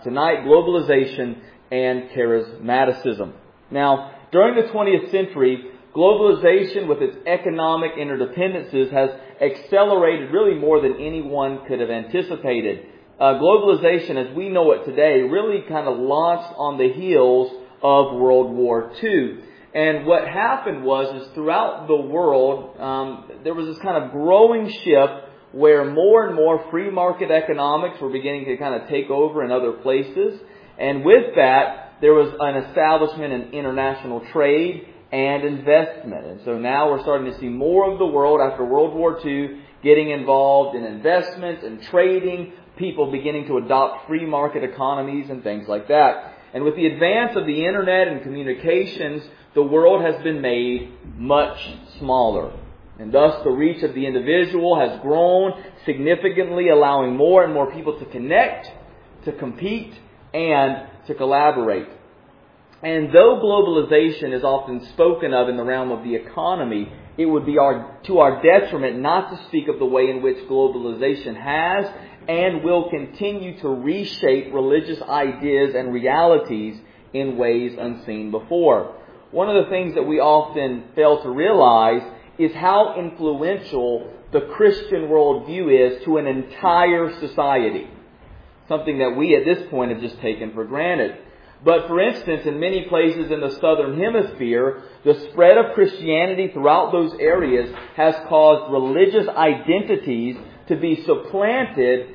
Tonight, globalization and charismaticism. Now, during the 20th century, globalization with its economic interdependencies has accelerated really more than anyone could have anticipated. Globalization, as we know it today, really kind of launched on the heels of World War II. And what happened was throughout the world, there was this kind of growing shift where more and more free market economics were beginning to kind of take over in other places. And with that, there was an establishment in international trade and investment. And so now we're starting to see more of the world after World War II getting involved in investments and trading, people beginning to adopt free market economies and things like that. And with the advance of the internet and communications, the world has been made much smaller. And thus the reach of the individual has grown significantly, allowing more and more people to connect, to compete, and to collaborate. And though globalization is often spoken of in the realm of the economy, it would be to our detriment not to speak of the way in which globalization has and will continue to reshape religious ideas and realities in ways unseen before. One of the things that we often fail to realize is how influential the Christian worldview is to an entire society. Something that we at this point have just taken for granted. But for instance, in many places in the Southern Hemisphere, the spread of Christianity throughout those areas has caused religious identities to be supplanted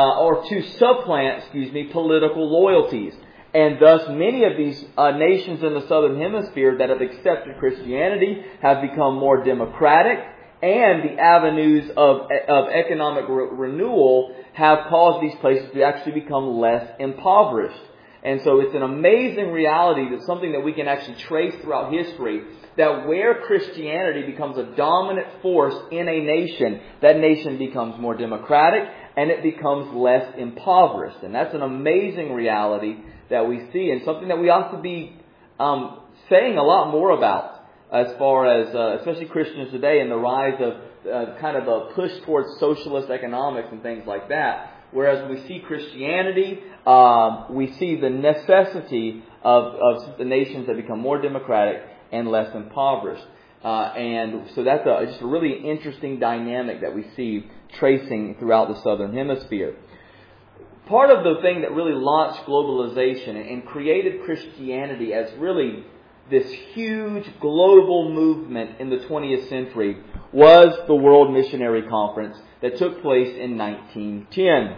political loyalties. And thus many of these nations in the Southern Hemisphere that have accepted Christianity have become more democratic, and the avenues of economic renewal have caused these places to actually become less impoverished. And so it's an amazing reality, that's something that we can actually trace throughout history, that where Christianity becomes a dominant force in a nation, that nation becomes more democratic and it becomes less impoverished. And that's an amazing reality that we see, and something that we ought to be saying a lot more about as far as, especially Christians today, and the rise of kind of a push towards socialist economics and things like that. Whereas we see Christianity, we see the necessity of the nations that become more democratic and less impoverished. And so that's just a really interesting dynamic that we see tracing throughout the Southern Hemisphere. Part of the thing that really launched globalization and created Christianity as really this huge global movement in the 20th century was the World Missionary Conference that took place in 1910.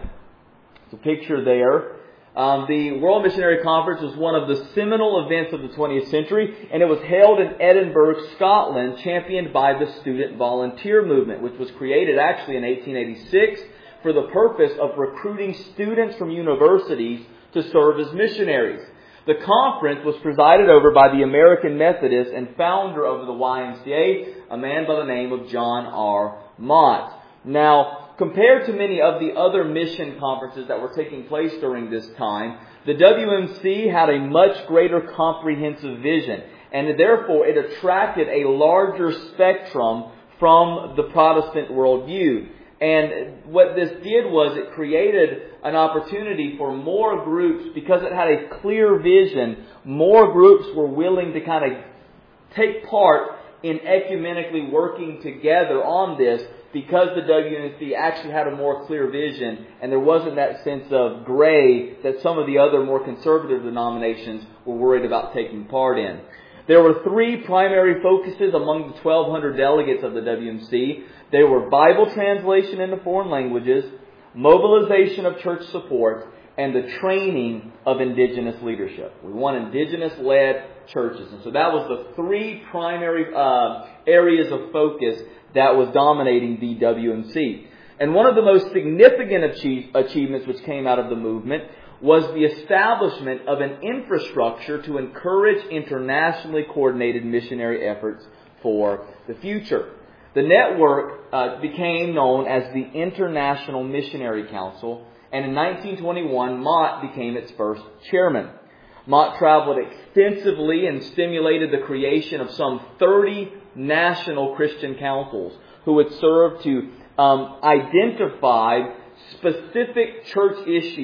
So picture there. The World Missionary Conference was one of the seminal events of the 20th century, and it was held in Edinburgh, Scotland, championed by the Student Volunteer Movement, which was created actually in 1886 for the purpose of recruiting students from universities to serve as missionaries. The conference was presided over by the American Methodist and founder of the YMCA, a man by the name of John R. Mott. Now, compared to many of the other mission conferences that were taking place during this time, the WMC had a much greater comprehensive vision, and therefore it attracted a larger spectrum from the Protestant worldview. And what this did was it created an opportunity for more groups, because it had a clear vision, more groups were willing to kind of take part in ecumenically working together on this, because the WMC actually had a more clear vision, and there wasn't that sense of gray that some of the other more conservative denominations were worried about taking part in. There were three primary focuses among the 1,200 delegates of the WMC. They were Bible translation into foreign languages, mobilization of church support, and the training of indigenous leadership. We want indigenous-led churches. And so that was the three primary areas of focus that was dominating the WMC. And one of the most significant achievements which came out of the movement was the establishment of an infrastructure to encourage internationally coordinated missionary efforts for the future. The network became known as the International Missionary Council, and in 1921, Mott became its first chairman. Mott traveled extensively and stimulated the creation of some 30 national Christian councils who would serve to identify specific church issues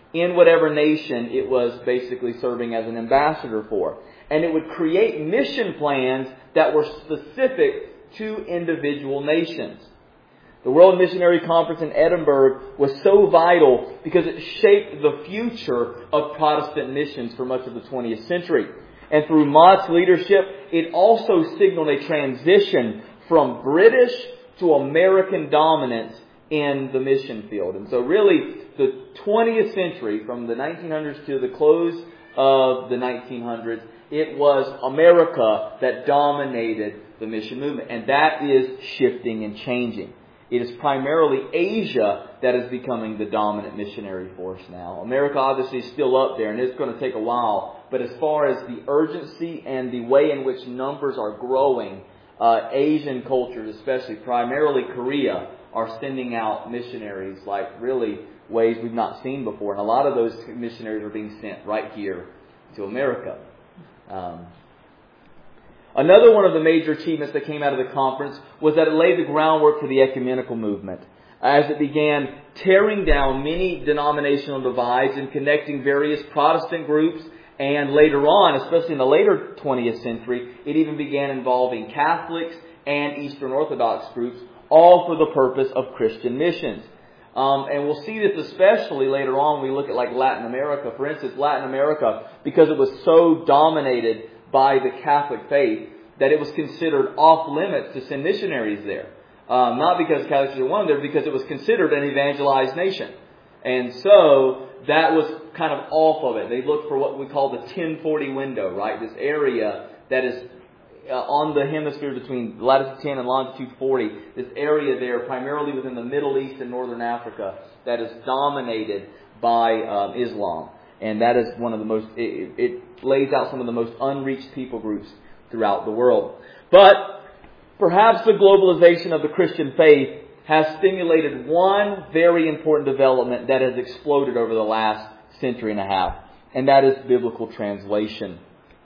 in whatever nation it was basically serving as an ambassador for. And it would create mission plans that were specific to individual nations. The World Missionary Conference in Edinburgh was so vital because it shaped the future of Protestant missions for much of the 20th century. And through Mott's leadership, it also signaled a transition from British to American dominance in the mission field. And so really, the 20th century, from the 1900s to the close of the 1900s, it was America that dominated the mission movement. And that is shifting and changing. It is primarily Asia that is becoming the dominant missionary force now. America obviously is still up there, and it's going to take a while. But as far as the urgency and the way in which numbers are growing, Asian cultures, especially primarily Korea, are sending out missionaries like really ways we've not seen before. And a lot of those missionaries are being sent right here to America. Another one of the major achievements that came out of the conference was that it laid the groundwork for the ecumenical movement, as it began tearing down many denominational divides and connecting various Protestant groups. And later on, especially in the later 20th century, it even began involving Catholics and Eastern Orthodox groups, all for the purpose of Christian missions. And we'll see this especially later on when we look at like Latin America. For instance, Latin America, because it was so dominated by the Catholic faith, that it was considered off limits to send missionaries there. Not because Catholics didn't want them there, because it was considered an evangelized nation. And so that was kind of off of it. They looked for what we call the 1040 window, right? This area that is on the hemisphere between latitude 10 and longitude 40. This area there, primarily within the Middle East and Northern Africa, that is dominated by Islam. And that is one of the most, it lays out some of the most unreached people groups throughout the world. But perhaps the globalization of the Christian faith has stimulated one very important development that has exploded over the last century and a half, and that is biblical translation.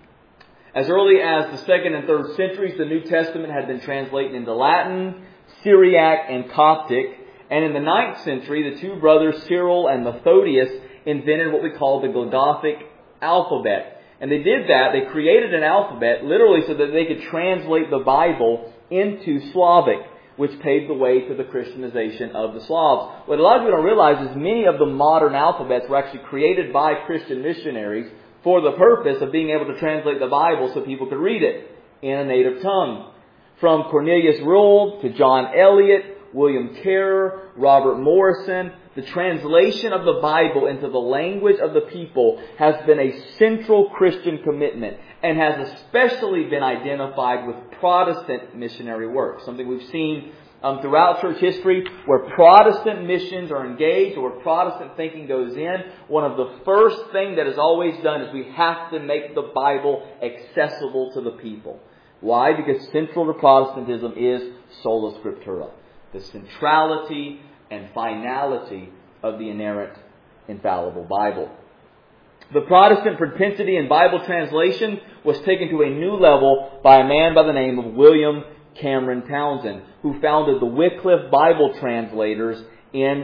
As early as the 2nd and 3rd centuries, the New Testament had been translated into Latin, Syriac, and Coptic. And in the 9th century, the two brothers Cyril and Methodius invented what we call the Gothic alphabet. And they did that. They created an alphabet literally so that they could translate the Bible into Slavic, which paved the way to the Christianization of the Slavs. What a lot of people don't realize is many of the modern alphabets were actually created by Christian missionaries for the purpose of being able to translate the Bible so people could read it in a native tongue. From Cornelius Rule to John Eliot, William Carrer, Robert Morrison, the translation of the Bible into the language of the people has been a central Christian commitment and has especially been identified with Protestant missionary work. Something we've seen throughout church history where Protestant missions are engaged or where Protestant thinking goes in. One of the first things that is always done is we have to make the Bible accessible to the people. Why? Because central to Protestantism is sola scriptura, the centrality and finality of the inerrant, infallible Bible. The Protestant propensity in Bible translation was taken to a new level by a man by the name of William Cameron Townsend, who founded the Wycliffe Bible Translators in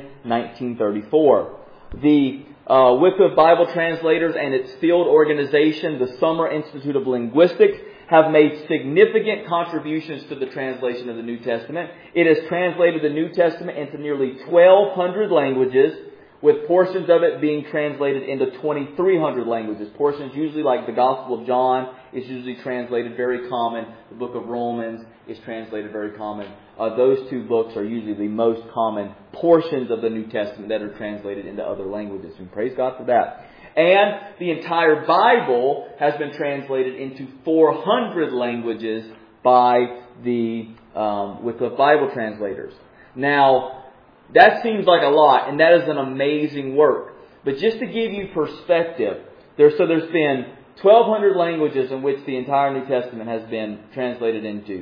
1934. The Wycliffe Bible Translators and its field organization, the Summer Institute of Linguistics, have made significant contributions to the translation of the New Testament. It has translated the New Testament into nearly 1,200 languages, with portions of it being translated into 2,300 languages. Portions usually like the Gospel of John is usually translated very common. The book of Romans is translated very common. Those two books are usually the most common portions of the New Testament that are translated into other languages. And praise God for that. And the entire Bible has been translated into 400 languages by the Wycliffe Bible Translators. Now, that seems like a lot, and that is an amazing work. But just to give you perspective, there's been 1,200 languages in which the entire New Testament has been translated into.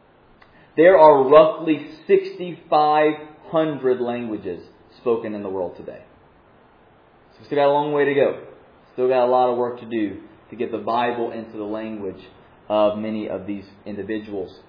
There are roughly 6,500 languages spoken in the world today. So we still got a long way to go. Still got a lot of work to do to get the Bible into the language of many of these individuals.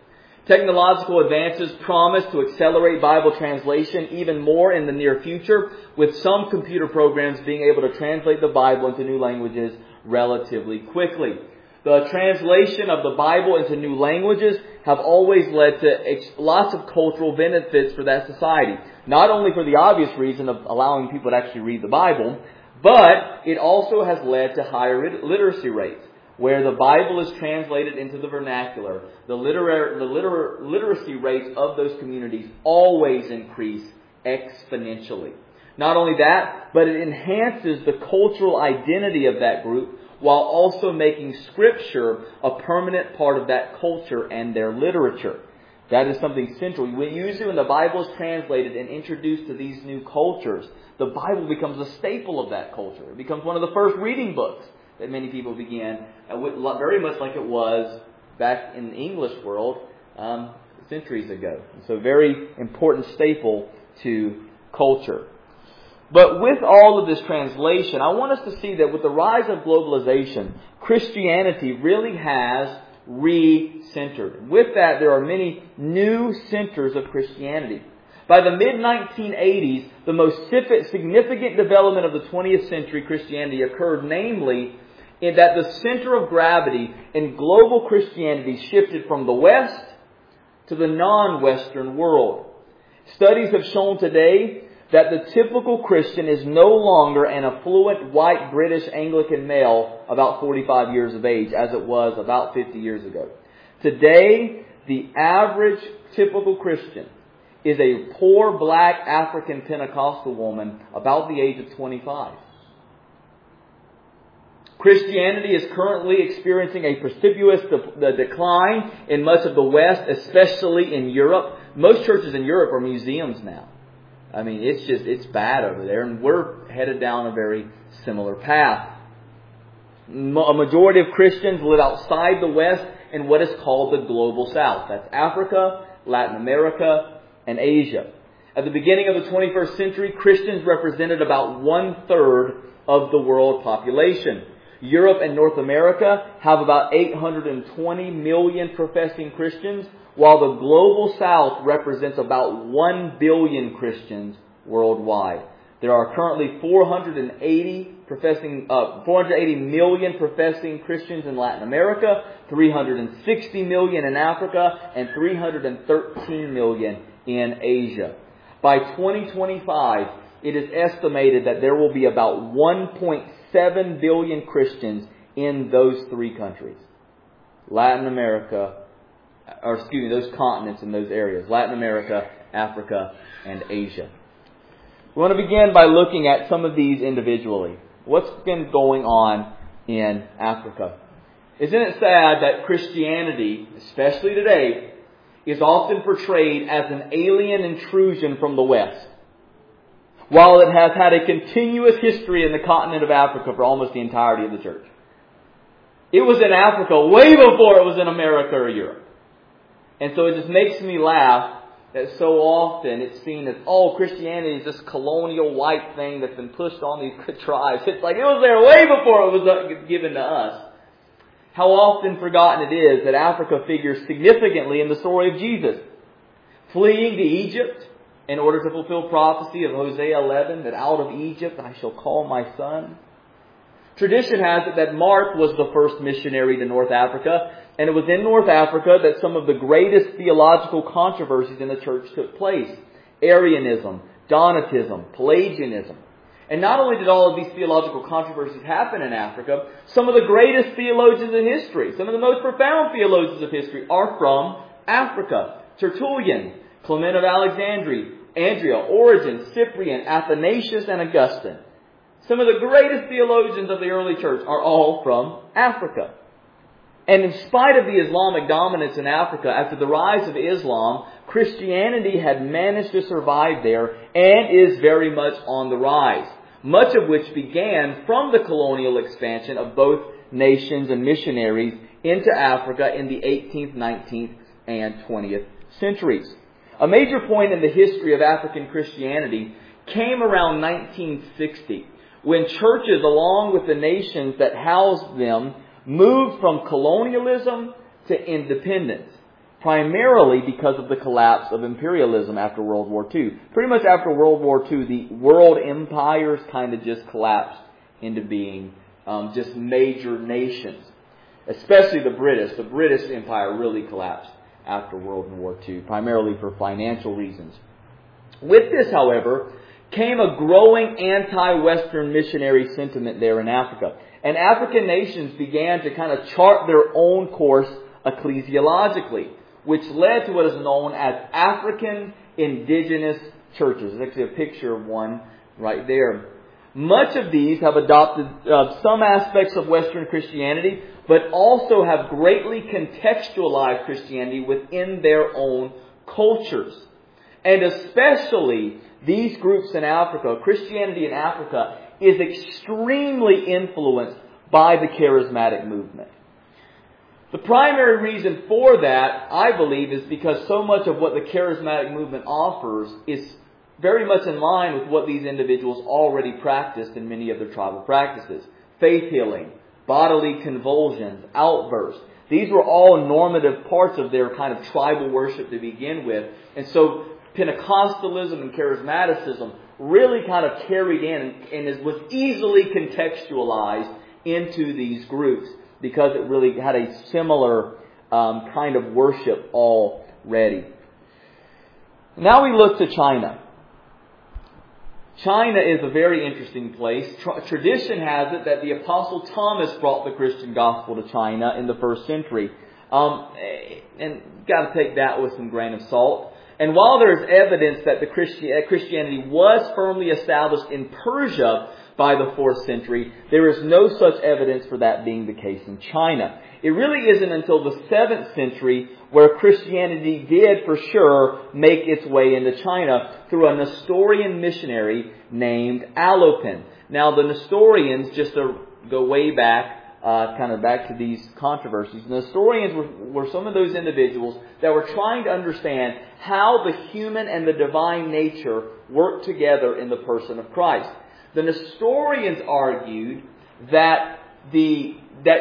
Technological advances promise to accelerate Bible translation even more in the near future, with some computer programs being able to translate the Bible into new languages relatively quickly. The translation of the Bible into new languages have always led to lots of cultural benefits for that society. Not only for the obvious reason of allowing people to actually read the Bible, but it also has led to higher literacy rates. Where the Bible is translated into the vernacular, the literacy rates of those communities always increase exponentially. Not only that, but it enhances the cultural identity of that group while also making Scripture a permanent part of that culture and their literature. That is something central. Usually when the Bible is translated and introduced to these new cultures, the Bible becomes a staple of that culture. It becomes one of the first reading books that many people began, very much like it was back in the English world centuries ago. So very important staple to culture. But with all of this translation, I want us to see that with the rise of globalization, Christianity really has re-centered. With that, there are many new centers of Christianity. By the mid-1980s, the most significant development of the 20th century Christianity occurred, namely, in that the center of gravity in global Christianity shifted from the West to the non-Western world. Studies have shown today that the typical Christian is no longer an affluent white British Anglican male about 45 years of age, as it was about 50 years ago. Today, the average typical Christian is a poor black African Pentecostal woman about the age of 25. Christianity is currently experiencing a precipitous decline in much of the West, especially in Europe. Most churches in Europe are museums now. I mean, it's bad over there, and we're headed down a very similar path. A majority of Christians live outside the West in what is called the Global South. That's Africa, Latin America, and Asia. At the beginning of the 21st century, Christians represented about 1/3 of the world population. Europe and North America have about 820 million professing Christians, while the Global South represents about 1 billion Christians worldwide. There are currently 480 million professing Christians in Latin America, 360 million in Africa, and 313 million in Asia. By 2025, it is estimated that there will be about 1.7 billion Christians in those three countries. Those continents in those areas. Latin America, Africa, and Asia. We want to begin by looking at some of these individually. What's been going on in Africa? Isn't it sad that Christianity, especially today, is often portrayed as an alien intrusion from the West, while it has had a continuous history in the continent of Africa for almost the entirety of the church? It was in Africa way before it was in America or Europe. And so it just makes me laugh that so often it's seen as, Christianity is this colonial white thing that's been pushed on these tribes. It's like it was there way before it was given to us. How often forgotten it is that Africa figures significantly in the story of Jesus. Fleeing to Egypt in order to fulfill prophecy of Hosea 11, that out of Egypt I shall call my son. Tradition has it that Mark was the first missionary to North Africa, and it was in North Africa that some of the greatest theological controversies in the church took place. Arianism, Donatism, Pelagianism. And not only did all of these theological controversies happen in Africa, some of the greatest theologians in history, some of the most profound theologians of history are from Africa. Tertullian, Clement of Alexandria, Origen, Cyprian, Athanasius, and Augustine. Some of the greatest theologians of the early church are all from Africa. And in spite of the Islamic dominance in Africa, after the rise of Islam, Christianity had managed to survive there and is very much on the rise. Much of which began from the colonial expansion of both nations and missionaries into Africa in the 18th, 19th, and 20th centuries. A major point in the history of African Christianity came around 1960, when churches, along with the nations that housed them, moved from colonialism to independence. primarily because of the collapse of imperialism after World War II. Pretty much after World War II, the world empires kind of just collapsed into being just major nations. Especially the British. The British Empire really collapsed after World War II, primarily for financial reasons. With this, however, came a growing anti-Western missionary sentiment there in Africa. And African nations began to kind of chart their own course ecclesiologically, which led to what is known as African indigenous churches. There's actually a picture of one right there. Much of these have adopted some aspects of Western Christianity, but also have greatly contextualized Christianity within their own cultures. And especially these groups in Africa, Christianity in Africa, is extremely influenced by the charismatic movement. The primary reason for that, I believe, is because so much of what the charismatic movement offers is very much in line with what these individuals already practiced in many of their tribal practices. Faith healing, bodily convulsions, outbursts. These were all normative parts of their kind of tribal worship to begin with. And so Pentecostalism and charismaticism really kind of carried in and was easily contextualized into these groups because it really had a similar kind of worship already. Now we look to China. China is a very interesting place. Tradition has it that the Apostle Thomas brought the Christian gospel to China in the first century. And got to take that with some grain of salt. And while there is evidence that the Christianity was firmly established in Persia by the 4th century, there is no such evidence for that being the case in China. It really isn't until the 7th century where Christianity did for sure make its way into China through a Nestorian missionary named Alopan. Now the Nestorians, just to go way back, kind of back to these controversies, the Nestorians were some of those individuals that were trying to understand how the human and the divine nature work together in the person of Christ. The Nestorians argued that the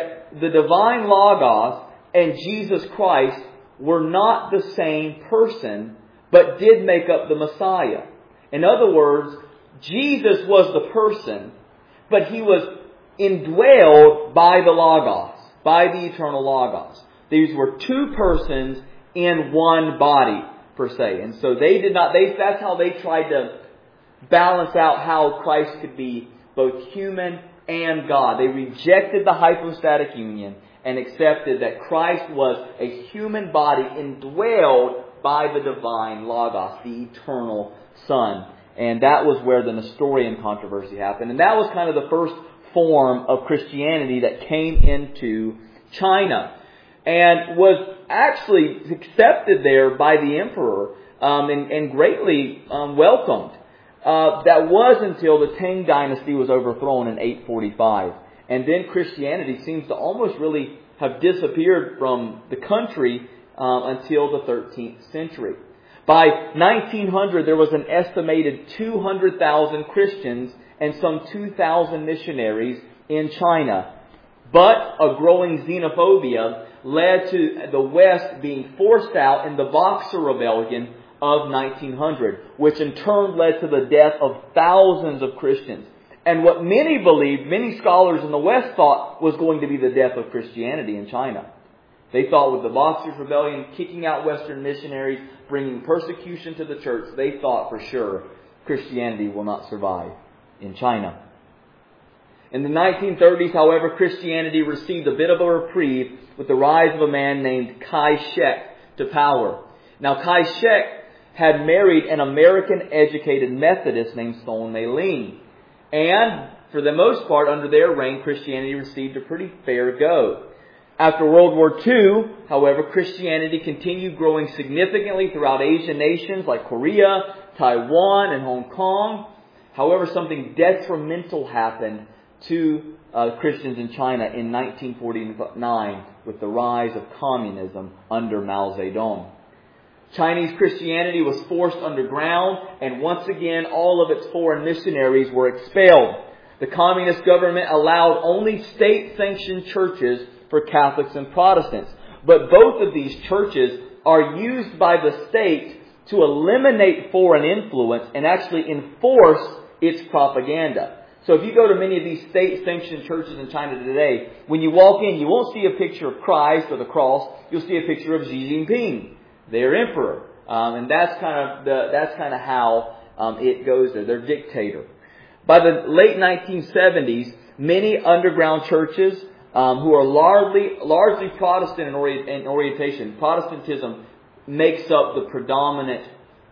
divine Logos and Jesus Christ were not the same person, but did make up the Messiah. In other words, Jesus was the person, but He was indwelled by the Logos, by the eternal Logos. These were two persons in one body, per se. And so that's how they tried to balance out how Christ could be both human and God. They rejected the hypostatic union and accepted that Christ was a human body indwelled by the divine Logos, the eternal Son. And that was where the Nestorian controversy happened. And that was kind of the first form of Christianity that came into China and was actually accepted there by the emperor and greatly welcomed. That was until the Tang dynasty was overthrown in 845. And then Christianity seems to almost really have disappeared from the country until the 13th century. By 1900, there was an estimated 200,000 Christians and some 2,000 missionaries in China. But a growing xenophobia led to the West being forced out in the Boxer Rebellion of 1900, which in turn led to the death of thousands of Christians. And what many scholars in the West thought was going to be the death of Christianity in China. They thought with the Boxer Rebellion kicking out Western missionaries, bringing persecution to the church, they thought for sure Christianity will not survive in China. In the 1930s, however, Christianity received a bit of a reprieve with the rise of a man named Kai Shek to power. Now, Kai Shek had married an American-educated Methodist named Sun Mei Ling. And, for the most part, under their reign, Christianity received a pretty fair go. After World War II, however, Christianity continued growing significantly throughout Asian nations like Korea, Taiwan, and Hong Kong. However, something detrimental happened to Christians in China in 1949 with the rise of communism under Mao Zedong. Chinese Christianity was forced underground, and once again all of its foreign missionaries were expelled. The communist government allowed only state-sanctioned churches for Catholics and Protestants. But both of these churches are used by the state to eliminate foreign influence and actually enforce its propaganda. So if you go to many of these state-sanctioned churches in China today, when you walk in, you won't see a picture of Christ or the cross. You'll see a picture of Xi Jinping, their emperor, and that's kind of how it goes there. Their dictator. By the late 1970s, many underground churches who are largely Protestant in orientation. Protestantism makes up the predominant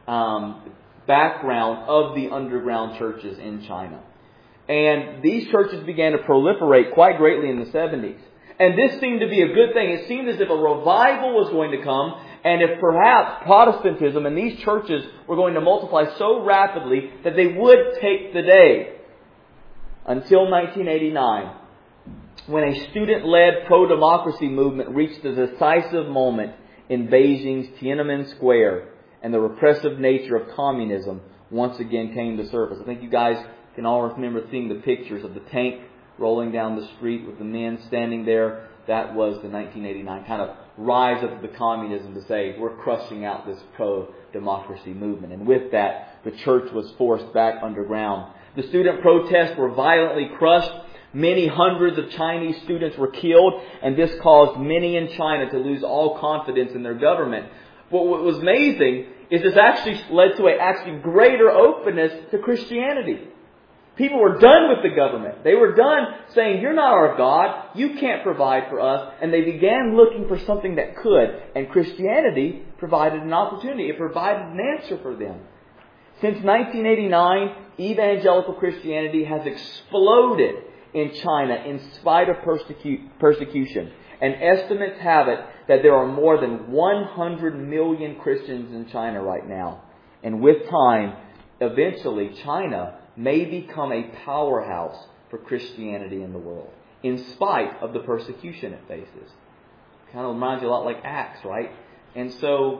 background of the underground churches in China. And these churches began to proliferate quite greatly in the 70s. And this seemed to be a good thing. It seemed as if a revival was going to come, and if perhaps Protestantism and these churches were going to multiply so rapidly that they would take the day. Until 1989, when a student-led pro-democracy movement reached a decisive moment in Beijing's Tiananmen Square, and the repressive nature of communism once again came to surface. I think you guys can all remember seeing the pictures of the tank rolling down the street with the men standing there. That was the 1989 kind of rise of the communism to say, we're crushing out this pro-democracy movement. And with that, the church was forced back underground. The student protests were violently crushed. Many hundreds of Chinese students were killed, and this caused many in China to lose all confidence in their government. But what was amazing is this actually led to a greater openness to Christianity. People were done with the government. They were done saying, you're not our God. You can't provide for us. And they began looking for something that could. And Christianity provided an opportunity. It provided an answer for them. Since 1989, evangelical Christianity has exploded in China in spite of persecution. And estimates have it that there are more than 100 million Christians in China right now. And with time, eventually China may become a powerhouse for Christianity in the world, in spite of the persecution it faces. Kind of reminds you a lot like Acts, right? And so,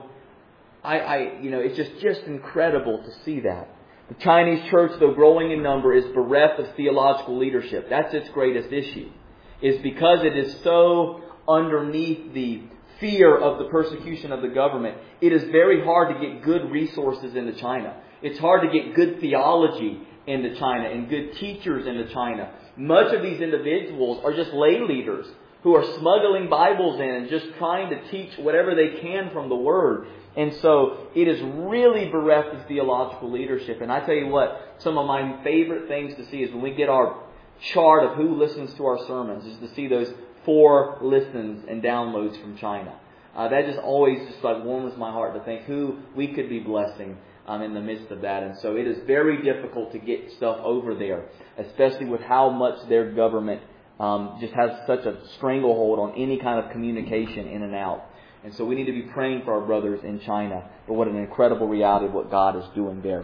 it's just incredible to see that. The Chinese church, though growing in number, is bereft of theological leadership. That's its greatest issue. Is because it is so underneath the fear of the persecution of the government, it is very hard to get good resources into China. It's hard to get good theology into China and good teachers into China. Much of these individuals are just lay leaders who are smuggling Bibles in and just trying to teach whatever they can from the Word. And so it is really bereft of theological leadership. And I tell you what, some of my favorite things to see is when we get our chart of who listens to our sermons, is to see those 4 listens and downloads from China. That just always warms my heart to think who we could be blessing in the midst of that. And so it is very difficult to get stuff over there, especially with how much their government just has such a stranglehold on any kind of communication in and out. And so we need to be praying for our brothers in China. But what an incredible reality of what God is doing there.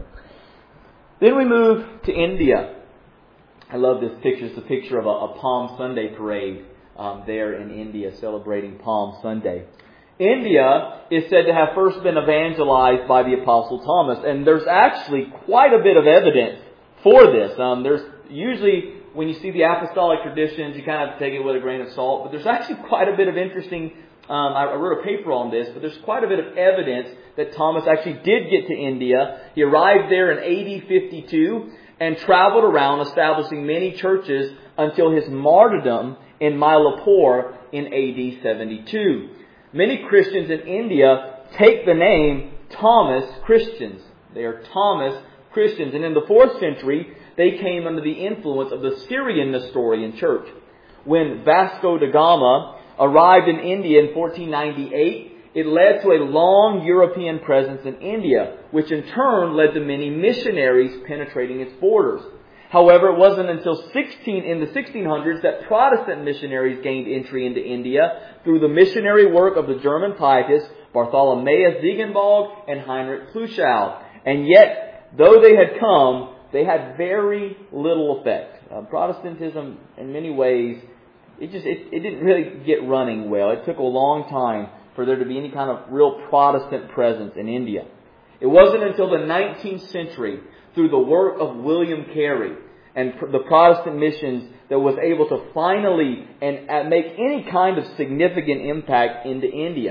Then we move to India. I love this picture. It's a picture of a Palm Sunday parade there in India, celebrating Palm Sunday. India is said to have first been evangelized by the Apostle Thomas. And there's actually quite a bit of evidence for this. There's usually, when you see the apostolic traditions, you kind of have to take it with a grain of salt. But there's actually quite a bit of interesting, I wrote a paper on this, but there's quite a bit of evidence that Thomas actually did get to India. He arrived there in AD 52 and traveled around establishing many churches until his martyrdom in Mylapore in AD 72. Many Christians in India take the name Thomas Christians. They are Thomas Christians. And in the 4th century, they came under the influence of the Syrian Nestorian Church. When Vasco da Gama arrived in India in 1498, it led to a long European presence in India, which in turn led to many missionaries penetrating its borders. However, it wasn't until in the 1600s that Protestant missionaries gained entry into India through the missionary work of the German pietists Bartholomäus Ziegenbalg and Heinrich Plüschow. And yet, though they had come, they had very little effect. Protestantism, in many ways, it didn't really get running well. It took a long time for there to be any kind of real Protestant presence in India. It wasn't until the 19th century, through the work of William Carey and the Protestant missions, that was able to finally and make any kind of significant impact into India.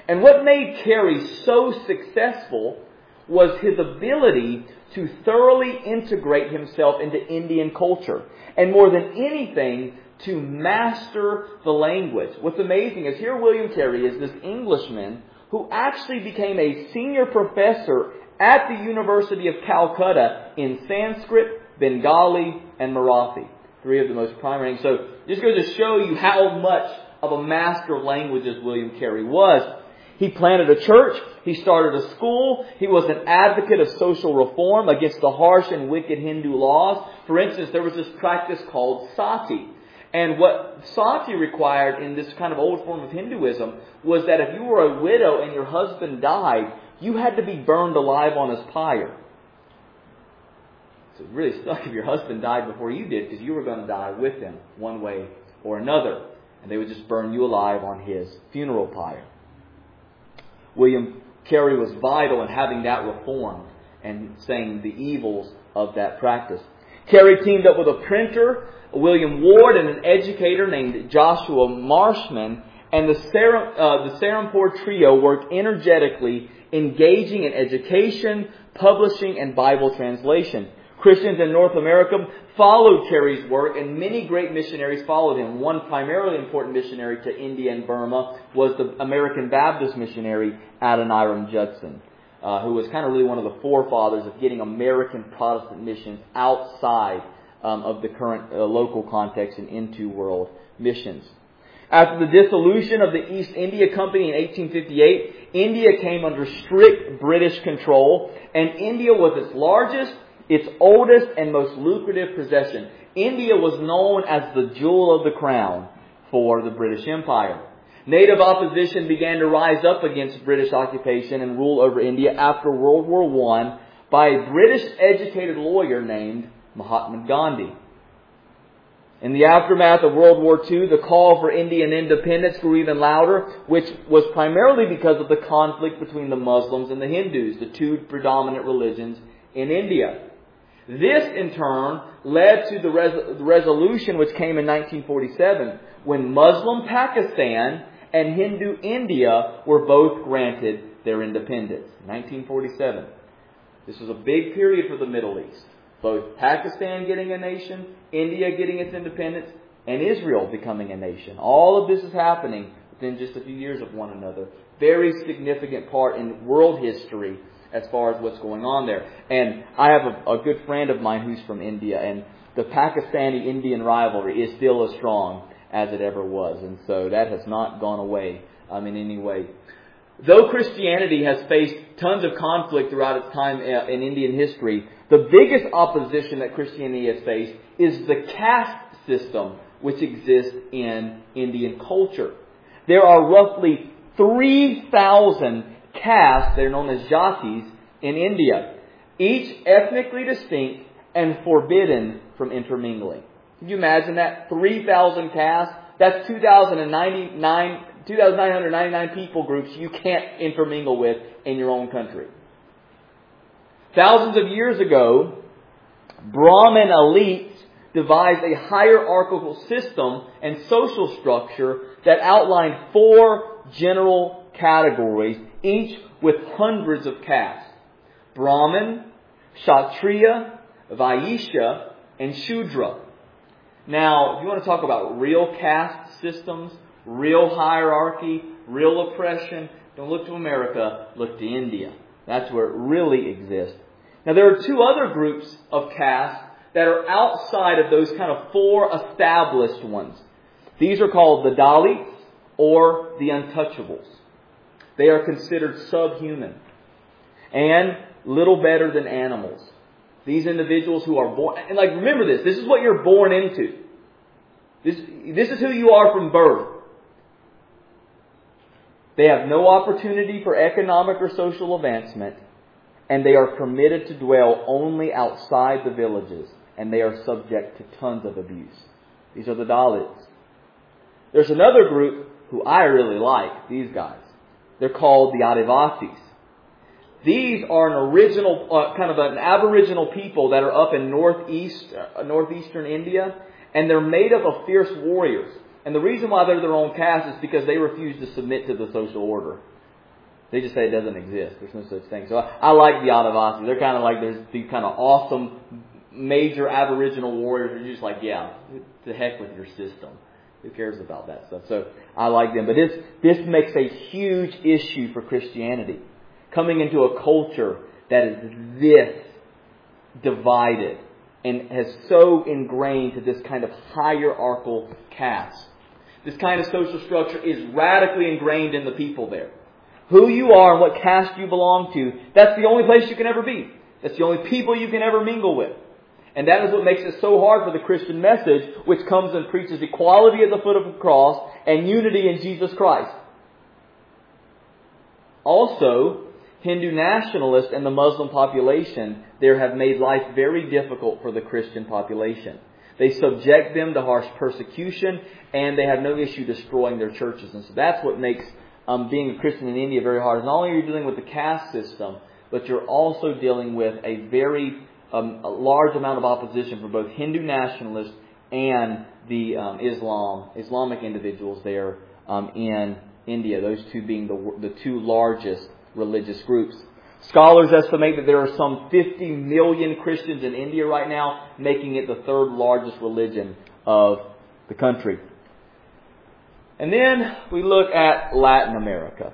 And what made Carey so successful was his ability to thoroughly integrate himself into Indian culture. And more than anything, to master the language. What's amazing is here William Carey is this Englishman who actually became a senior professor at the University of Calcutta in Sanskrit, Bengali, and Marathi. Three of the most primary. So just goes to show you how much of a master of languages William Carey was. He planted a church. He started a school. He was an advocate of social reform against the harsh and wicked Hindu laws. For instance, there was this practice called sati. And what sati required in this kind of old form of Hinduism was that if you were a widow and your husband died, you had to be burned alive on his pyre. So it really sucked if your husband died before you did, because you were going to die with him one way or another. And they would just burn you alive on his funeral pyre. William Carey was vital in having that reformed and saying the evils of that practice. Carey teamed up with a printer, William Ward, and an educator named Joshua Marshman, and the Serampore trio worked energetically, engaging in education, publishing, and Bible translation. Christians in North America followed Carey's work, and many great missionaries followed him. One primarily important missionary to India and Burma was the American Baptist missionary Adoniram Judson, who was kind of really one of the forefathers of getting American Protestant missions outside of the current local context and into world missions. After the dissolution of the East India Company in 1858, India came under strict British control, and India was its largest, its oldest, and most lucrative possession. India was known as the jewel of the crown for the British Empire. Native opposition began to rise up against British occupation and rule over India after World War I by a British educated lawyer named Mahatma Gandhi. In the aftermath of World War II, the call for Indian independence grew even louder, which was primarily because of the conflict between the Muslims and the Hindus, the two predominant religions in India. This, in turn, led to the resolution which came in 1947, when Muslim Pakistan and Hindu India were both granted their independence. 1947. This was a big period for the Middle East. Both Pakistan getting a nation, India getting its independence, and Israel becoming a nation. All of this is happening within just a few years of one another. Very significant part in world history as far as what's going on there. And I have a good friend of mine who's from India, and the Pakistani-Indian rivalry is still as strong as it ever was. And so that has not gone away in any way. Though Christianity has faced tons of conflict throughout its time in Indian history, the biggest opposition that Christianity has faced is the caste system which exists in Indian culture. There are roughly 3,000 castes, they're known as jatis, in India, each ethnically distinct and forbidden from intermingling. Can you imagine that? 3,000 castes? That's 2,999 people groups you can't intermingle with in your own country. Thousands of years ago, Brahmin elites devised a hierarchical system and social structure that outlined 4 general categories, each with hundreds of castes: Brahmin, Kshatriya, Vaishya, and Shudra. Now, if you want to talk about real caste systems, real hierarchy, real oppression, don't look to America, look to India. That's where it really exists. Now, there are 2 other groups of castes that are outside of those kind of 4 established ones. These are called the Dalits or the Untouchables. They are considered subhuman and little better than animals. These individuals who are born, and remember this is what you're born into. This is who you are from birth. They have no opportunity for economic or social advancement, and they are permitted to dwell only outside the villages, and they are subject to tons of abuse. These are the Dalits. There's another group who I really like, these guys. They're called the Adivasis. These are an original, kind of an aboriginal people that are up in northeastern India, and they're made up of fierce warriors. And the reason why they're their own caste is because they refuse to submit to the social order. They just say it doesn't exist. There's no such thing. So I like the Adivasi. They're kind of like there's these kind of awesome major Aboriginal warriors. You're just like, yeah, to heck with your system. Who cares about that stuff? So I like them. But this makes a huge issue for Christianity. Coming into a culture that is this divided and has so ingrained to this kind of hierarchical caste. This kind of social structure is radically ingrained in the people there. Who you are and what caste you belong to, that's the only place you can ever be. That's the only people you can ever mingle with. And that is what makes it so hard for the Christian message, which comes and preaches equality at the foot of the cross and unity in Jesus Christ. Also, Hindu nationalists and the Muslim population there have made life very difficult for the Christian population. They subject them to harsh persecution, and they have no issue destroying their churches. And so that's what makes being a Christian in India very hard. Not only are you dealing with the caste system, but you're also dealing with a very a large amount of opposition from both Hindu nationalists and the Islamic individuals there in India. Those two being the two largest religious groups. Scholars estimate that there are some 50 million Christians in India right now, making it the third largest religion of the country. And then we look at Latin America.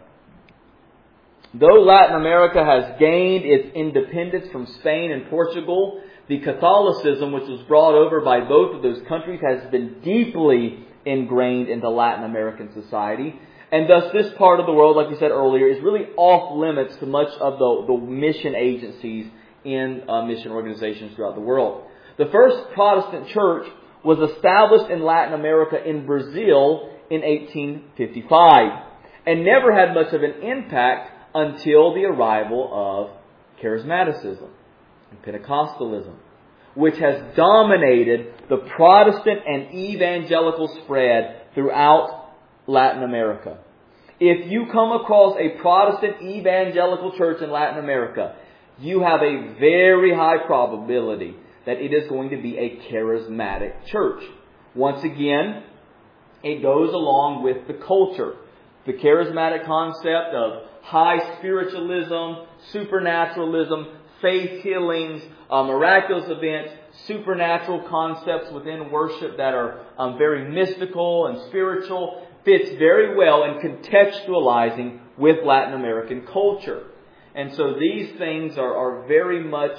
Though Latin America has gained its independence from Spain and Portugal, the Catholicism which was brought over by both of those countries has been deeply ingrained into Latin American society. And thus this part of the world, like we said earlier, is really off limits to much of the mission agencies in mission organizations throughout the world. The first Protestant church was established in Latin America in Brazil in 1855 and never had much of an impact until the arrival of Charismaticism and Pentecostalism, which has dominated the Protestant and evangelical spread throughout Latin America. If you come across a Protestant evangelical church in Latin America, you have a very high probability that it is going to be a charismatic church. Once again, it goes along with the culture. The charismatic concept of high spiritualism, supernaturalism, faith healings, miraculous events, supernatural concepts within worship that are very mystical and spiritual, fits very well in contextualizing with Latin American culture. And so these things are very much...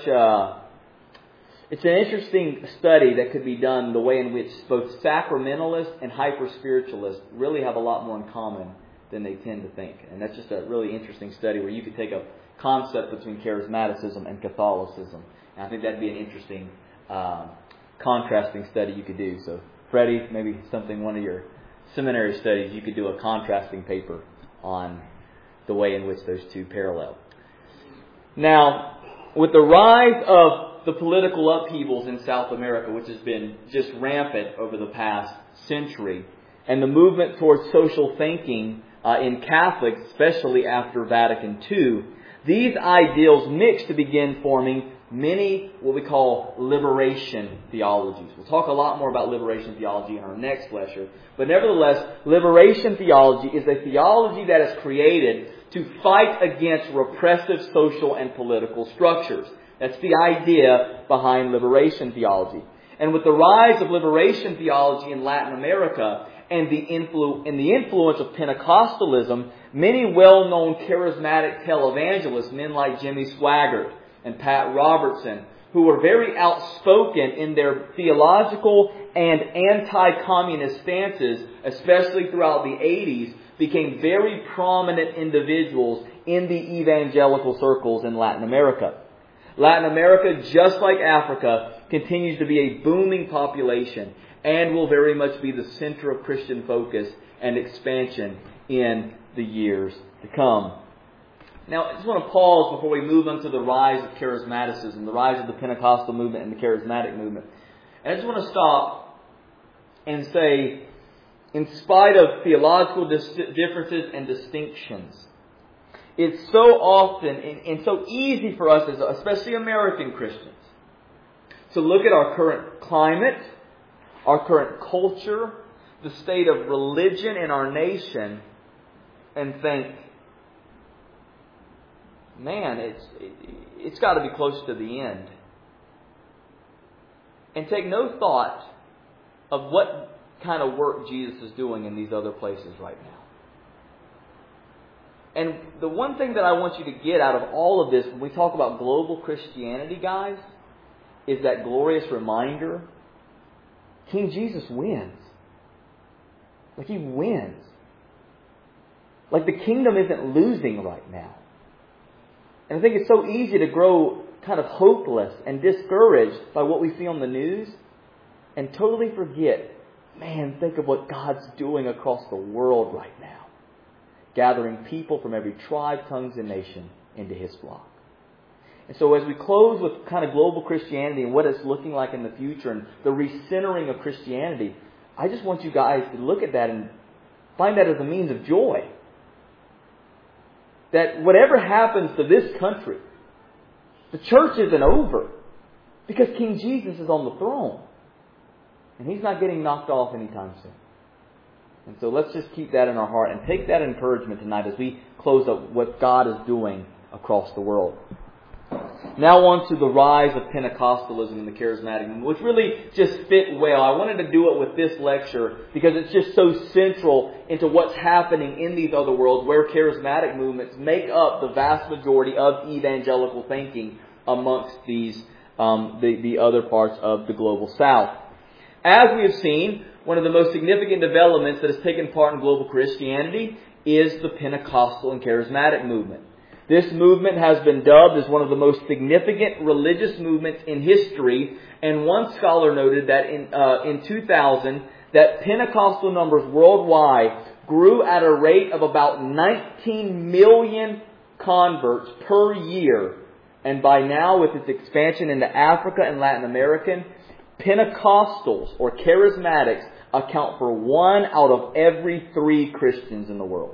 it's an interesting study that could be done, the way in which both sacramentalists and hyper-spiritualists really have a lot more in common than they tend to think. And that's just a really interesting study where you could take a concept between charismaticism and Catholicism. And I think that'd be an interesting contrasting study you could do. So, Freddie, maybe one of your seminary studies, you could do a contrasting paper on the way in which those two parallel. Now, with the rise of the political upheavals in South America, which has been just rampant over the past century, and the movement towards social thinking in Catholics, especially after Vatican II, these ideals mix to begin forming many what we call liberation theologies. We'll talk a lot more about liberation theology in our next lecture. But nevertheless, liberation theology is a theology that is created to fight against repressive social and political structures. That's the idea behind liberation theology. And with the rise of liberation theology in Latin America and the influence of Pentecostalism, many well-known charismatic televangelists, men like Jimmy Swaggart and Pat Robertson, who were very outspoken in their theological and anti-communist stances, especially throughout the 80s, became very prominent individuals in the evangelical circles in Latin America. Latin America, just like Africa, continues to be a booming population and will very much be the center of Christian focus and expansion in the years to come. Now, I just want to pause before we move on to the rise of charismaticism, the rise of the Pentecostal movement and the charismatic movement. And I just want to stop and say, in spite of theological differences and distinctions, it's so often and so easy for us, especially American Christians, to look at our current climate, our current culture, the state of religion in our nation, and think, man, it's got to be close to the end. And take no thought of what kind of work Jesus is doing in these other places right now. And the one thing that I want you to get out of all of this, when we talk about global Christianity, guys, is that glorious reminder: King Jesus wins. Like, He wins. Like, the kingdom isn't losing right now. And I think it's so easy to grow kind of hopeless and discouraged by what we see on the news and totally forget, man, think of what God's doing across the world right now. Gathering people from every tribe, tongues, and nation into His flock. And so as we close with kind of global Christianity and what it's looking like in the future and the recentering of Christianity, I just want you guys to look at that and find that as a means of joy. That whatever happens to this country, the church isn't over, because King Jesus is on the throne. And He's not getting knocked off anytime soon. And so let's just keep that in our heart and take that encouragement tonight as we close up what God is doing across the world. Now on to the rise of Pentecostalism and the charismatic movement, which really just fit well. I wanted to do it with this lecture because it's just so central into what's happening in these other worlds where charismatic movements make up the vast majority of evangelical thinking amongst these the other parts of the global South. As we have seen, one of the most significant developments that has taken part in global Christianity is the Pentecostal and charismatic movement. This movement has been dubbed as one of the most significant religious movements in history, and one scholar noted that in 2000 that Pentecostal numbers worldwide grew at a rate of about 19 million converts per year, and by now, with its expansion into Africa and Latin America, Pentecostals or charismatics account for 1 out of every 3 Christians in the world.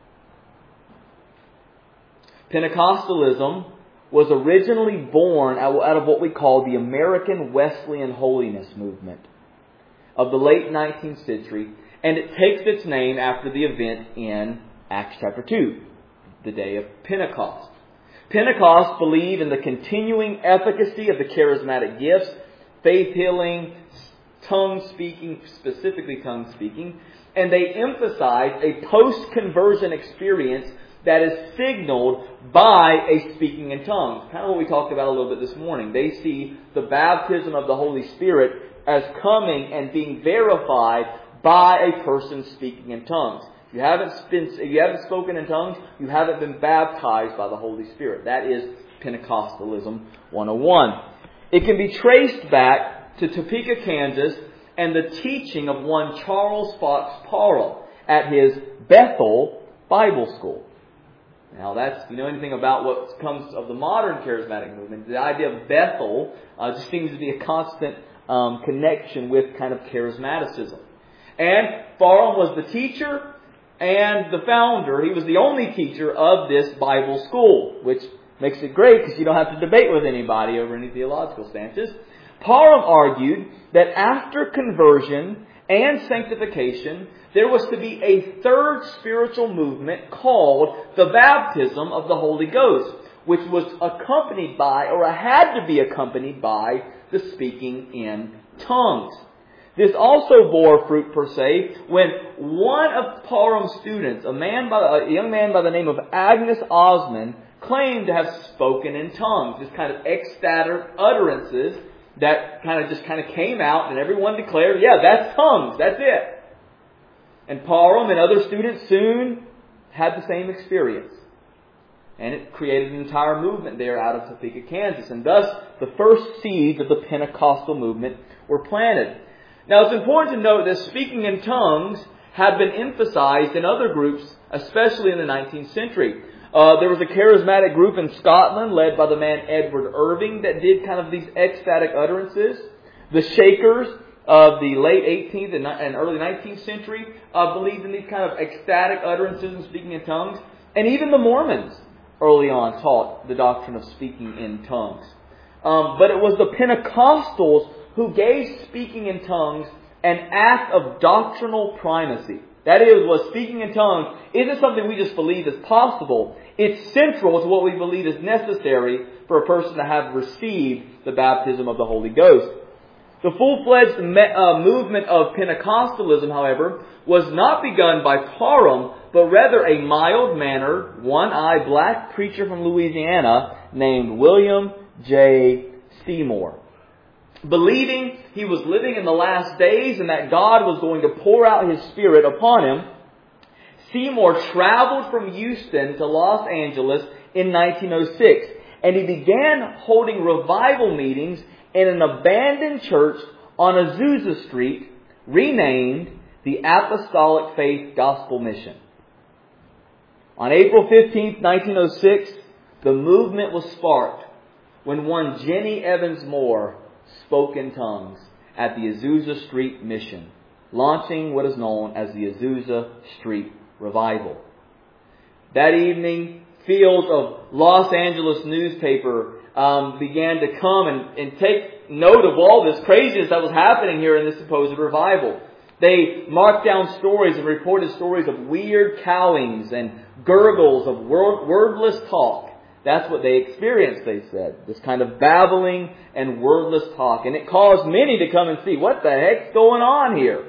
Pentecostalism was originally born out of what we call the American Wesleyan Holiness Movement of the late 19th century, and it takes its name after the event in Acts chapter 2, the day of Pentecost. Pentecost believed in the continuing efficacy of the charismatic gifts, faith healing, tongue speaking, specifically tongue speaking, and they emphasized a post-conversion experience that is signaled by a speaking in tongues. Kind of what we talked about a little bit this morning. They see the baptism of the Holy Spirit as coming and being verified by a person speaking in tongues. If you haven't spoken in tongues, you haven't been baptized by the Holy Spirit. That is Pentecostalism 101. It can be traced back to Topeka, Kansas, and the teaching of one Charles Fox Parham at his Bethel Bible School. Now, if you know anything about what comes of the modern charismatic movement, the idea of Bethel just seems to be a constant connection with kind of charismaticism. And Parham was the teacher and the founder. He was the only teacher of this Bible school, which makes it great because you don't have to debate with anybody over any theological stances. Parham argued that after conversion and sanctification, there was to be a third spiritual movement called the baptism of the Holy Ghost, which was accompanied by, or had to be accompanied by, the speaking in tongues. This also bore fruit, per se, when one of Parham's students, a young man by the name of Agnes Osmond, claimed to have spoken in tongues. This kind of ecstatic utterances that just came out, and everyone declared, yeah, that's tongues, that's it. And Parham and other students soon had the same experience. And it created an entire movement there out of Topeka, Kansas. And thus, the first seeds of the Pentecostal movement were planted. Now, it's important to note that speaking in tongues had been emphasized in other groups, especially in the 19th century. There was a charismatic group in Scotland led by the man Edward Irving that did kind of these ecstatic utterances. The Shakers of the late 18th and early 19th century believed in these kind of ecstatic utterances and speaking in tongues. And even the Mormons early on taught the doctrine of speaking in tongues. But it was the Pentecostals who gave speaking in tongues an act of doctrinal primacy. That is, was speaking in tongues isn't something we just believe is possible. It's central to what we believe is necessary for a person to have received the baptism of the Holy Ghost. The full-fledged movement of Pentecostalism, however, was not begun by Parham, but rather a mild-mannered, one-eyed black preacher from Louisiana named William J. Seymour. Believing he was living in the last days and that God was going to pour out His Spirit upon him, Seymour traveled from Houston to Los Angeles in 1906, and he began holding revival meetings in an abandoned church on Azusa Street, renamed the Apostolic Faith Gospel Mission. On April 15, 1906, the movement was sparked when one Jenny Evans Moore spoke in tongues at the Azusa Street Mission, launching what is known as the Azusa Street Revival. That evening, fields of Los Angeles newspaper began to come and take note of all this craziness that was happening here in this supposed revival. They marked down stories and reported stories of weird cowings and gurgles of wordless talk. That's what they experienced, they said. This kind of babbling and wordless talk. And it caused many to come and see, what the heck's going on here?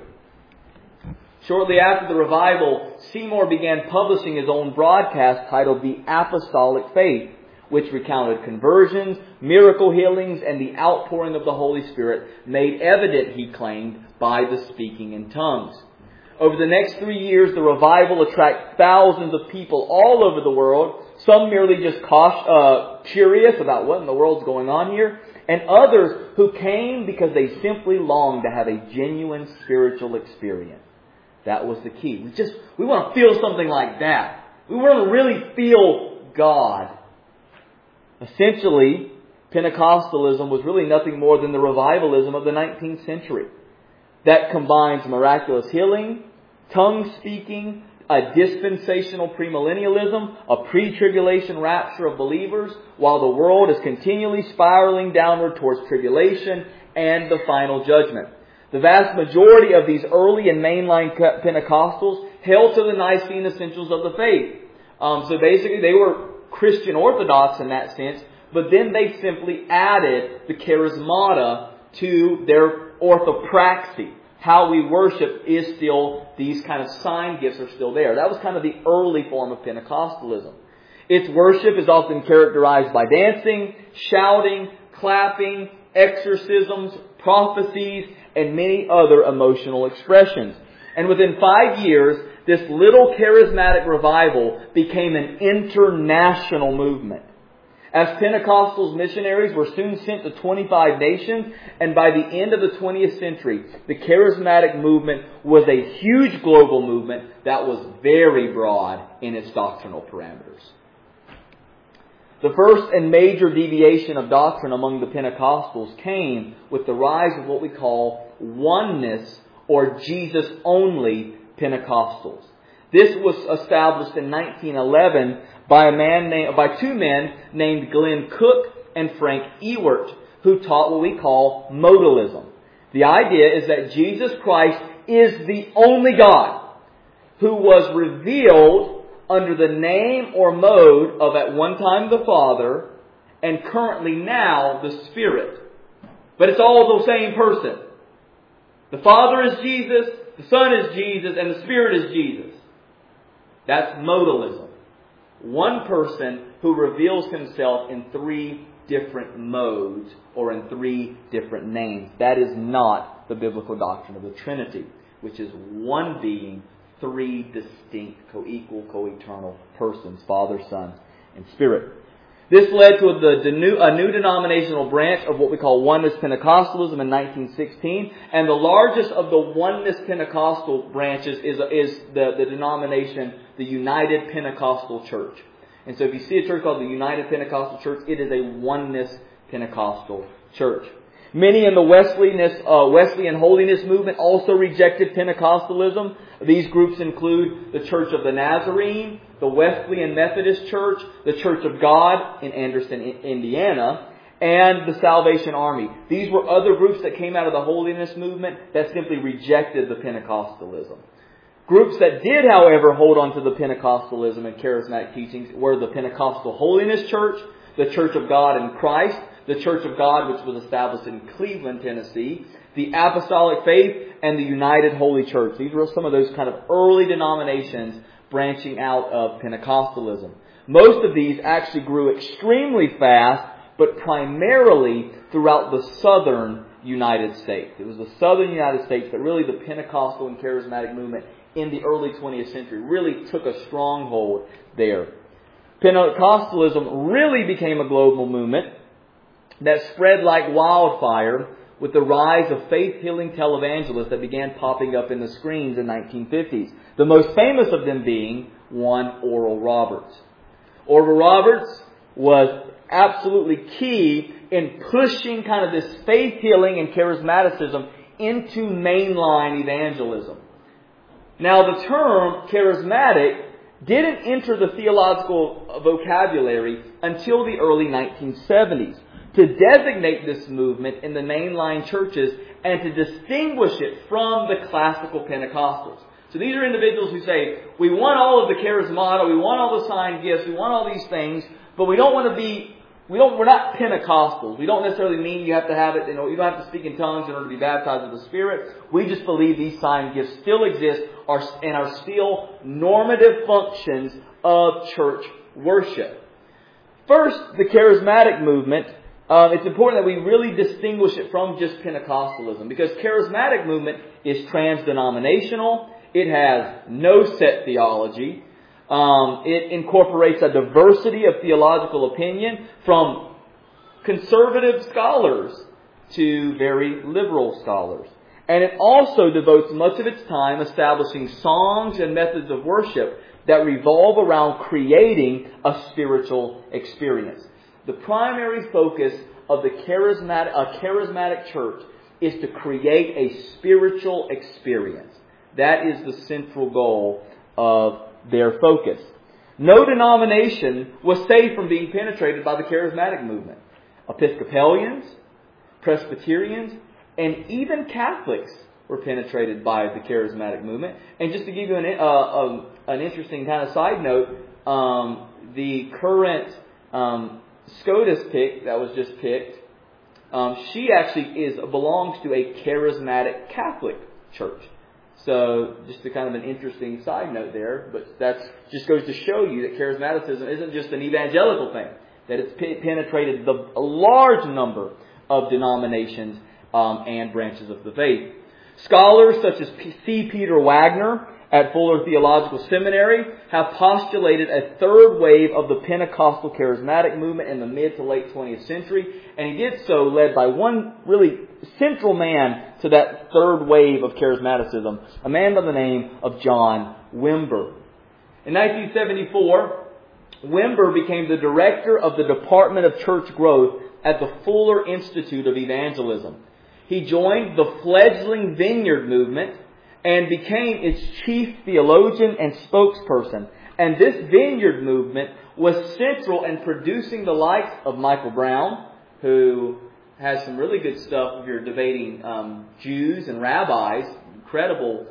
Shortly after the revival, Seymour began publishing his own broadcast titled The Apostolic Faith, which recounted conversions, miracle healings, and the outpouring of the Holy Spirit made evident, he claimed, by the speaking in tongues. Over the next 3 years, the revival attracted thousands of people all over the world, some merely just curious about what in the world's going on here, and others who came because they simply longed to have a genuine spiritual experience. That was the key. We want to feel something like that. We want to really feel God. Essentially, Pentecostalism was really nothing more than the revivalism of the 19th century. That combines miraculous healing, tongue speaking, a dispensational premillennialism, a pre-tribulation rapture of believers, while the world is continually spiraling downward towards tribulation and the final judgment. The vast majority of these early and mainline Pentecostals held to the Nicene essentials of the faith. So basically they were Christian Orthodox in that sense, but then they simply added the charismata to their orthopraxy. How we worship is still, these kind of sign gifts are still there. That was kind of the early form of Pentecostalism. Its worship is often characterized by dancing, shouting, clapping, exorcisms, prophecies, and many other emotional expressions. And within 5 years, this little charismatic revival became an international movement. As Pentecostals missionaries were soon sent to 25 nations, and by the end of the 20th century, the charismatic movement was a huge global movement that was very broad in its doctrinal parameters. The first and major deviation of doctrine among the Pentecostals came with the rise of what we call oneness or Jesus-only Pentecostals. This was established in 1911 by two men named Glenn Cook and Frank Ewert, who taught what we call modalism. The idea is that Jesus Christ is the only God who was revealed under the name or mode of at one time the Father and currently now the Spirit. But it's all the same person. The Father is Jesus, the Son is Jesus, and the Spirit is Jesus. That's modalism. One person who reveals himself in 3 different modes or in 3 different names. That is not the biblical doctrine of the Trinity, which is one being, 3 distinct, co-equal, co-eternal persons, Father, Son, and Spirit. This led to a new denominational branch of what we call Oneness Pentecostalism in 1916. And the largest of the Oneness Pentecostal branches is the denomination, the United Pentecostal Church. And so if you see a church called the United Pentecostal Church, it is a Oneness Pentecostal church. Many in the Wesleyan Holiness movement also rejected Pentecostalism. These groups include the Church of the Nazarene, the Wesleyan Methodist Church, the Church of God in Anderson, Indiana, and the Salvation Army. These were other groups that came out of the holiness movement that simply rejected the Pentecostalism. Groups that did, however, hold on to the Pentecostalism and charismatic teachings were the Pentecostal Holiness Church, the Church of God in Christ, the Church of God, which was established in Cleveland, Tennessee, the Apostolic Faith, and the United Holy Church. These were some of those kind of early denominations branching out of Pentecostalism. Most of these actually grew extremely fast, but primarily throughout the southern United States. It was the southern United States that really the Pentecostal and charismatic movement in the early 20th century really took a stronghold there. Pentecostalism really became a global movement that spread like wildfire with the rise of faith-healing televangelists that began popping up in the screens in the 1950s. The most famous of them being one Oral Roberts. Oral Roberts was absolutely key in pushing kind of this faith-healing and charismaticism into mainline evangelism. Now, the term charismatic didn't enter the theological vocabulary until the early 1970s to designate this movement in the mainline churches and to distinguish it from the classical Pentecostals. So these are individuals who say, we want all of the charismata, we want all the sign gifts, we want all these things, but we don't want to be, we're not Pentecostals. We don't necessarily mean you have to have it, you don't have to speak in tongues in order to be baptized with the Spirit. We just believe these sign gifts still exist and are still normative functions of church worship. First, the charismatic movement. It's important that we really distinguish it from just Pentecostalism, because charismatic movement is trans-denominational. It has no set theology. It incorporates a diversity of theological opinion from conservative scholars to very liberal scholars. And it also devotes much of its time establishing songs and methods of worship that revolve around creating a spiritual experience. The primary focus of a charismatic church is to create a spiritual experience. That is the central goal of their focus. No denomination was safe from being penetrated by the charismatic movement. Episcopalians, Presbyterians, and even Catholics were penetrated by the charismatic movement. And just to give you an interesting kind of side note, the current SCOTUS pick that was just picked, she actually belongs to a charismatic Catholic church. So just a kind of an interesting side note there, but that just goes to show you that charismaticism isn't just an evangelical thing, that it's penetrated a large number of denominations and branches of the faith. Scholars such as C. Peter Wagner at Fuller Theological Seminary have postulated a third wave of the Pentecostal charismatic movement in the mid to late 20th century, and he did so led by one really central man to that third wave of charismaticism, a man by the name of John Wimber. In 1974, Wimber became the director of the Department of Church Growth at the Fuller Institute of Evangelism. He joined the fledgling Vineyard movement and became its chief theologian and spokesperson. And this Vineyard movement was central in producing the likes of Michael Brown, who has some really good stuff if you're debating Jews and rabbis. Incredible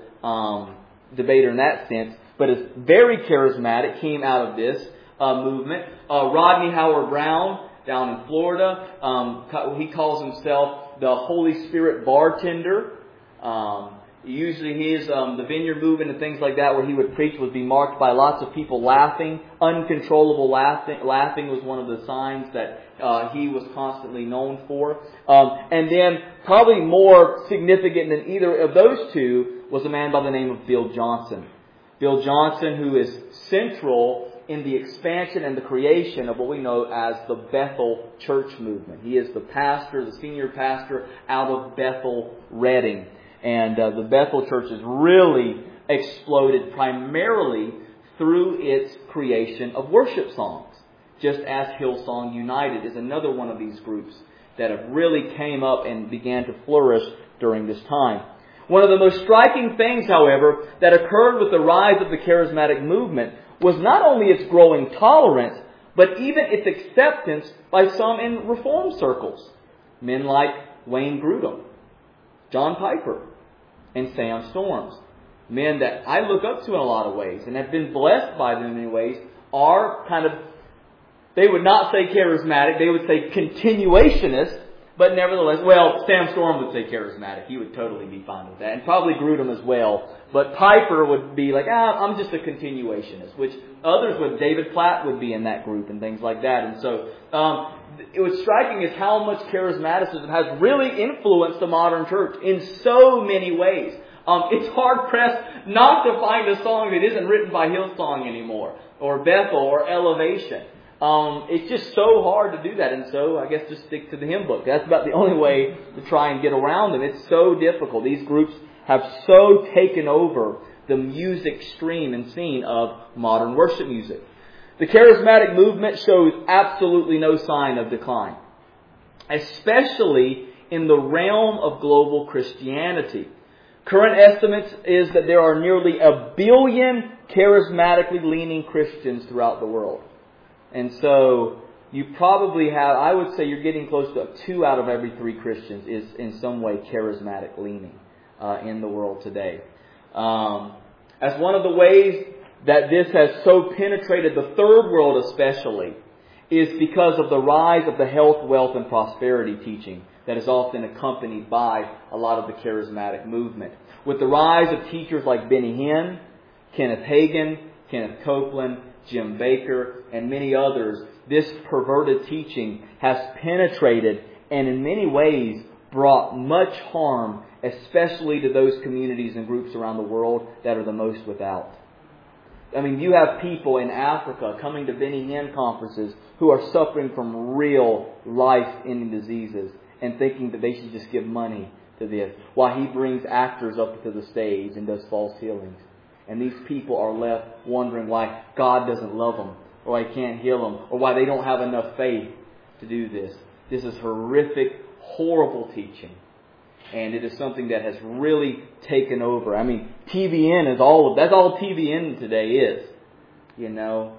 debater in that sense, but is very charismatic, came out of this movement. Rodney Howard-Browne down in Florida, he calls himself the Holy Spirit bartender. Usually the Vineyard movement and things like that where he would preach would be marked by lots of people laughing. Uncontrollable laughing was one of the signs that he was constantly known for. And then probably more significant than either of those two was a man by the name of Bill Johnson. Bill Johnson, who is central in the expansion and the creation of what we know as the Bethel Church movement. He is the pastor, the senior pastor out of Bethel, Redding. And the Bethel Church has really exploded primarily through its creation of worship songs. Just as Hillsong United is another one of these groups that have really came up and began to flourish during this time. One of the most striking things, however, that occurred with the rise of the charismatic movement was not only its growing tolerance, but even its acceptance by some in Reform circles. Men like Wayne Grudem, John Piper, and Sam Storms. Men that I look up to in a lot of ways and have been blessed by them in many ways, are kind of, they would not say charismatic, they would say continuationist, but nevertheless, well, Sam Storm would say charismatic. He would totally be fine with that. And probably Grudem as well. But Piper would be like, I'm just a continuationist. Which others would, David Platt would be in that group and things like that. And so, what's striking is how much charismaticism has really influenced the modern church in so many ways. It's hard-pressed not to find a song that isn't written by Hillsong anymore. Or Bethel or Elevation. It's just so hard to do that, and so I guess just stick to the hymn book. That's about the only way to try and get around them. It's so difficult. These groups have so taken over the music stream and scene of modern worship music. The charismatic movement shows absolutely no sign of decline, especially in the realm of global Christianity. Current estimates is that there are nearly 1 billion charismatically leaning Christians throughout the world. And so you probably have, I would say you're getting close to 2 out of every 3 Christians is in some way charismatic leaning in the world today. As one of the ways that this has so penetrated the third world especially is because of the rise of the health, wealth, and prosperity teaching that is often accompanied by a lot of the charismatic movement. With the rise of teachers like Benny Hinn, Kenneth Hagin, Kenneth Copeland, Jim Baker, and many others, this perverted teaching has penetrated and in many ways brought much harm, especially to those communities and groups around the world that are the most without. I mean, you have people in Africa coming to Benny Hinn conferences who are suffering from real life-ending diseases and thinking that they should just give money to this, while he brings actors up to the stage and does false healings. And these people are left wondering why God doesn't love them, or why He can't heal them, or why they don't have enough faith to do this. This is horrific, horrible teaching. And it is something that has really taken over. I mean, TBN is that's all TBN today is. You know,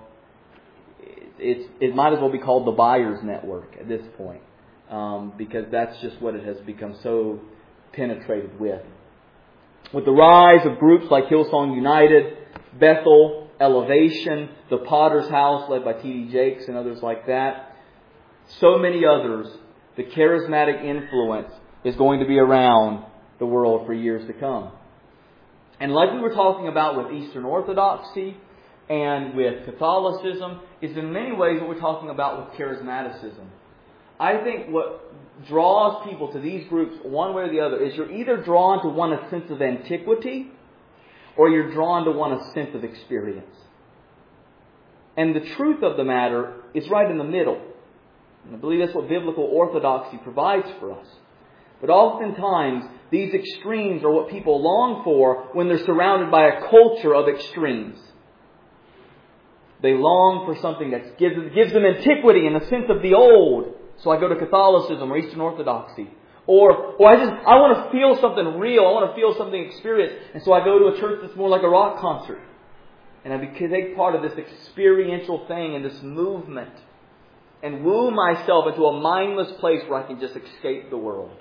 it might as well be called the Buyers Network at this point. Because that's just what it has become so penetrated with. With the rise of groups like Hillsong United, Bethel, Elevation, the Potter's House led by T.D. Jakes and others like that, so many others, the charismatic influence is going to be around the world for years to come. And like we were talking about with Eastern Orthodoxy and with Catholicism, is in many ways what we're talking about with charismaticism. I think what draws people to these groups one way or the other is you're either drawn to one a sense of antiquity or you're drawn to one a sense of experience. And the truth of the matter is right in the middle. And I believe that's what biblical orthodoxy provides for us. But oftentimes, these extremes are what people long for when they're surrounded by a culture of extremes. They long for something that gives them antiquity and a sense of the old. So I go to Catholicism or Eastern Orthodoxy. Or I want to feel something real. I want to feel something experienced. And so I go to a church that's more like a rock concert. And I take part of this experiential thing and this movement. And woo myself into a mindless place where I can just escape the world.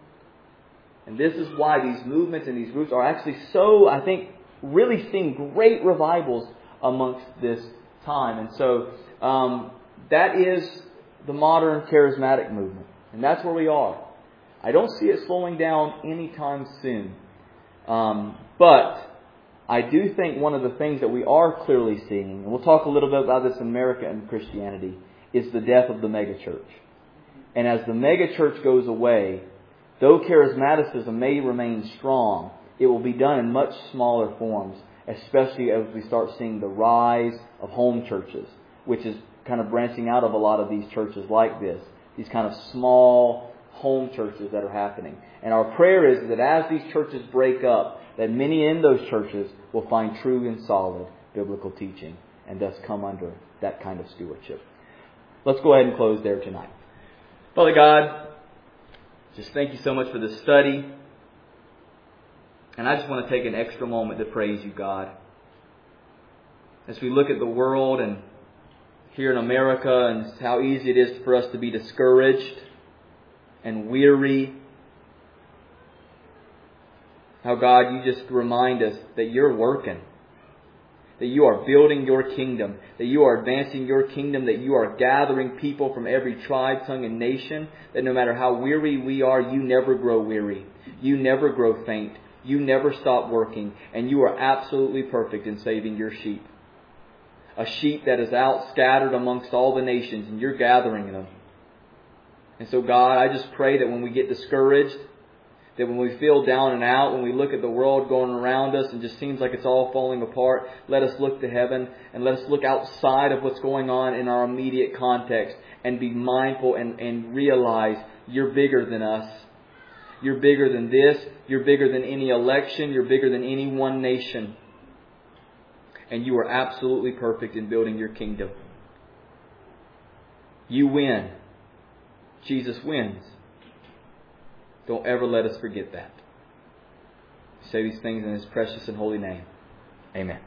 And this is why these movements and these groups are actually so, I think, really seeing great revivals amongst this time. And so that is the modern charismatic movement. And that's where we are. I don't see it slowing down anytime soon. But I do think one of the things that we are clearly seeing, and we'll talk a little bit about this in America and Christianity, is the death of the megachurch. And as the megachurch goes away, though charismaticism may remain strong, it will be done in much smaller forms, especially as we start seeing the rise of home churches, which is kind of branching out of a lot of these churches like this, these kind of small home churches that are happening. And our prayer is that as these churches break up, that many in those churches will find true and solid biblical teaching and thus come under that kind of stewardship. Let's go ahead and close there tonight. Father God, just thank you so much for this study. And I just want to take an extra moment to praise you, God. As we look at the world and here in America, and how easy it is for us to be discouraged and weary. How, God, you just remind us that you're working, that you are building your kingdom, that you are advancing your kingdom, that you are gathering people from every tribe, tongue, and nation, that no matter how weary we are, you never grow weary. You never grow faint. You never stop working. And you are absolutely perfect in saving your sheep. A sheep that is out scattered amongst all the nations, and you're gathering them. And so, God, I just pray that when we get discouraged, that when we feel down and out, when we look at the world going around us and just seems like it's all falling apart, let us look to heaven and let us look outside of what's going on in our immediate context and be mindful and realize you're bigger than us. You're bigger than this. You're bigger than any election. You're bigger than any one nation. And you are absolutely perfect in building your kingdom. You win. Jesus wins. Don't ever let us forget that. Say these things in His precious and holy name. Amen.